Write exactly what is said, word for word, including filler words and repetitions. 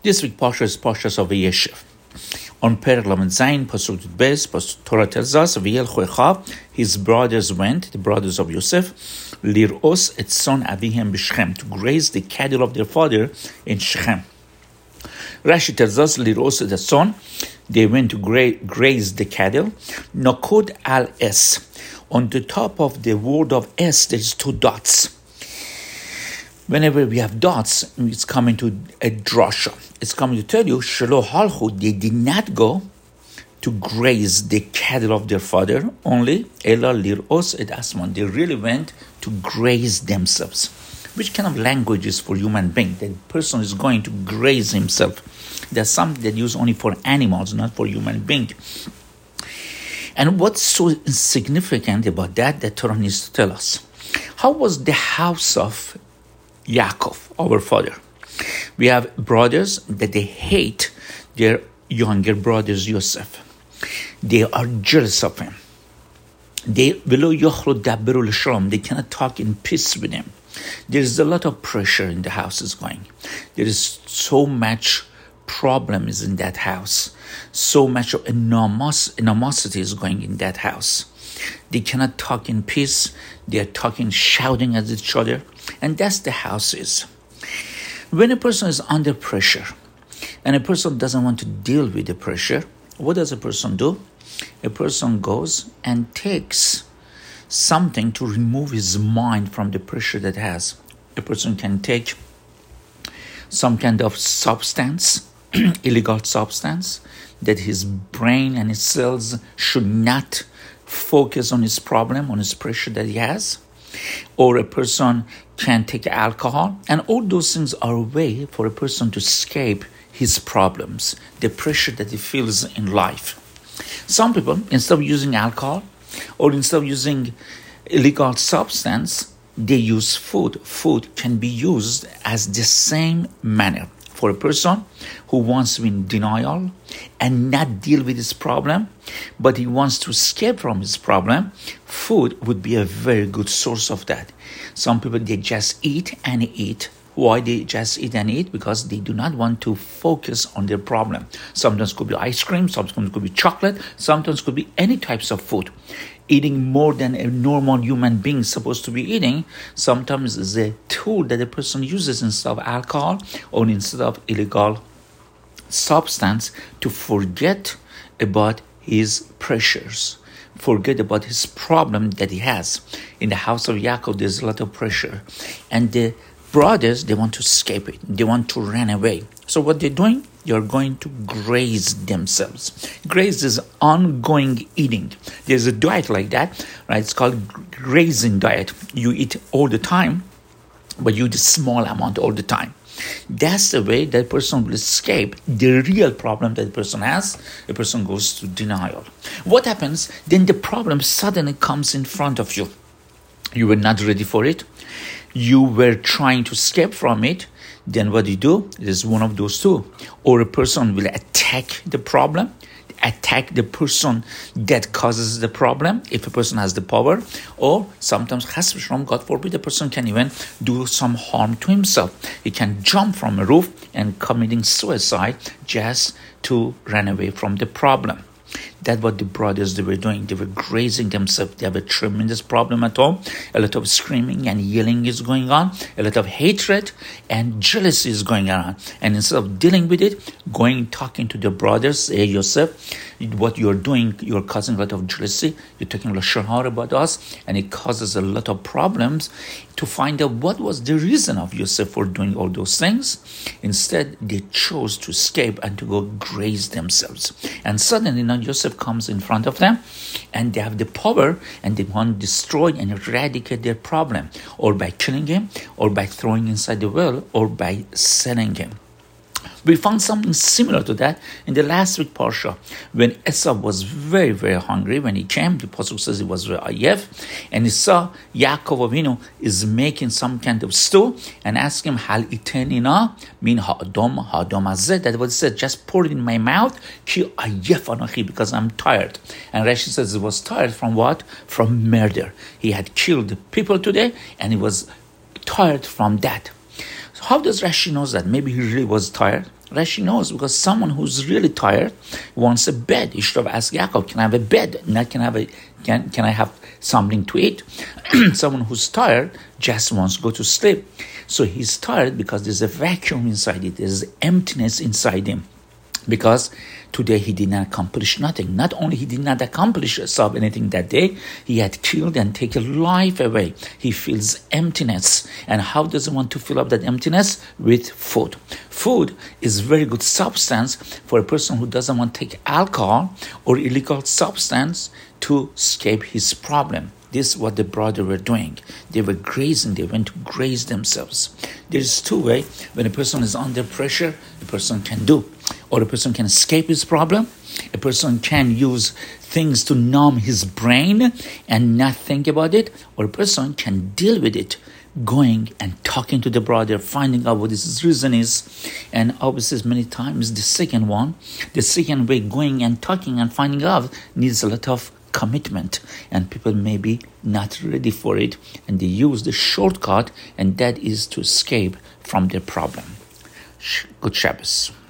This week Parsha is Parsha of Vayeshev. On Perek Lamed Zayin, Pasuk Beis, Torah tells us, V'yelchu Echav, his brothers went, the brothers of Yosef, Lir'os et son Avihem b'Shechem, to graze the cattle of their father in Shechem. Rashi tells us, Lir'os et son, they went to gra- graze the cattle. Nokod al es, on the top of the word of es, there's two dots. Whenever we have dots, it's coming to a drasha. It's coming to tell you, Shelo halchu, they did not go to graze the cattle of their father, only Ela lir'os et asman. They really went to graze themselves. Which kind of language is for human being? The person is going to graze himself. There's something that used only for animals, not for human being. And what's so significant about that, that Torah needs to tell us? How was the house of Yaakov, our father? We have brothers that they hate their younger brothers Yosef. They are jealous of him. They they cannot talk in peace with him. There is a lot of pressure in the house is going. There is so much problems in that house. So much of enormous animosity is going in that house. They cannot talk in peace. They are talking, shouting at each other. And that's the house is. When a person is under pressure and a person doesn't want to deal with the pressure, what does a person do? A person goes and takes something to remove his mind from the pressure that has. A person can take some kind of substance, illegal substance, that his brain and his cells should not focus on his problem, on his pressure that he has. Or a person can take alcohol, and all those things are a way for a person to escape his problems, the pressure that he feels in life. Some people, instead of using alcohol or instead of using illegal substance, they use food. Food can be used as the same manner. For a person who wants to be in denial and not deal with his problem, but he wants to escape from his problem, food would be a very good source of that. Some people, they just eat and eat. Why they just eat and eat? Because they do not want to focus on their problem. Sometimes it could be ice cream, sometimes it could be chocolate, sometimes it could be any types of food. Eating more than a normal human being is supposed to be eating, sometimes is a tool that a person uses instead of alcohol or instead of illegal substance to forget about his pressures, forget about his problem that he has. In the house of Yaakov, there's a lot of pressure. And the brothers, they want to escape it. They want to run away. So what they're doing, you're going to graze themselves. Graze is ongoing eating. There's a diet like that, right? It's called grazing diet. You eat all the time, but you eat a small amount all the time. That's the way that person will escape the real problem that the person has. A person goes to denial. What happens? Then the problem suddenly comes in front of you. You were not ready for it. You were trying to escape from it. Then what do you do? It is one of those two. Or a person will attack the problem, attack the person that causes the problem, if a person has the power. Or sometimes, God forbid, a person can even do some harm to himself. He can jump from a roof and committing suicide just to run away from the problem. That's what the brothers, they were doing. They were grazing themselves. They have a tremendous problem at home. A lot of screaming and yelling is going on. A lot of hatred and jealousy is going on. And instead of dealing with it, going, talking to the brothers, hey, Yosef, what you're doing, you're causing a lot of jealousy. You're talking lashon hara about us. And it causes a lot of problems to find out what was the reason of Yosef for doing all those things. Instead, they chose to escape and to go graze themselves. And suddenly now Yosef comes in front of them and they have the power and they want to destroy and eradicate their problem, or by killing him, or by throwing inside the well, or by selling him. We found something similar to that in the last week Parsha, when Esau was very, very hungry. When he came, the Pasuk says he was very ayef, and he saw Yaakov Avinu is making some kind of stew, and asked him, Hal itenina min ha'adom ha'adom hazeh. That was said, just pour it in my mouth, ki ayef anochi, because I'm tired. And Rashi says he was tired from what? From murder. He had killed people today, and he was tired from that. So how does Rashi know that? Maybe he really was tired. Rashi knows because someone who's really tired wants a bed. He should have asked Yaakov, can I have a bed? Not can I have a, can, can I have something to eat? Someone who's tired just wants to go to sleep. So he's tired because there's a vacuum inside it. There's emptiness inside him. Because today he did not accomplish nothing. Not only he did not accomplish solve anything that day, he had killed and taken life away. He feels emptiness. And how does he want to fill up that emptiness? With food. Food is very good substance for a person who doesn't want to take alcohol or illegal substance to escape his problem. This is what the brothers were doing. They were grazing. They went to graze themselves. There's two ways. When a person is under pressure, a person can do. Or a person can escape his problem. A person can use things to numb his brain and not think about it. Or a person can deal with it, going and talking to the brother, finding out what his reason is. And obviously many times the second one, the second way, going and talking and finding out, needs a lot of commitment, and people may be not ready for it, and they use the shortcut, and that is to escape from their problem. Good Shabbos.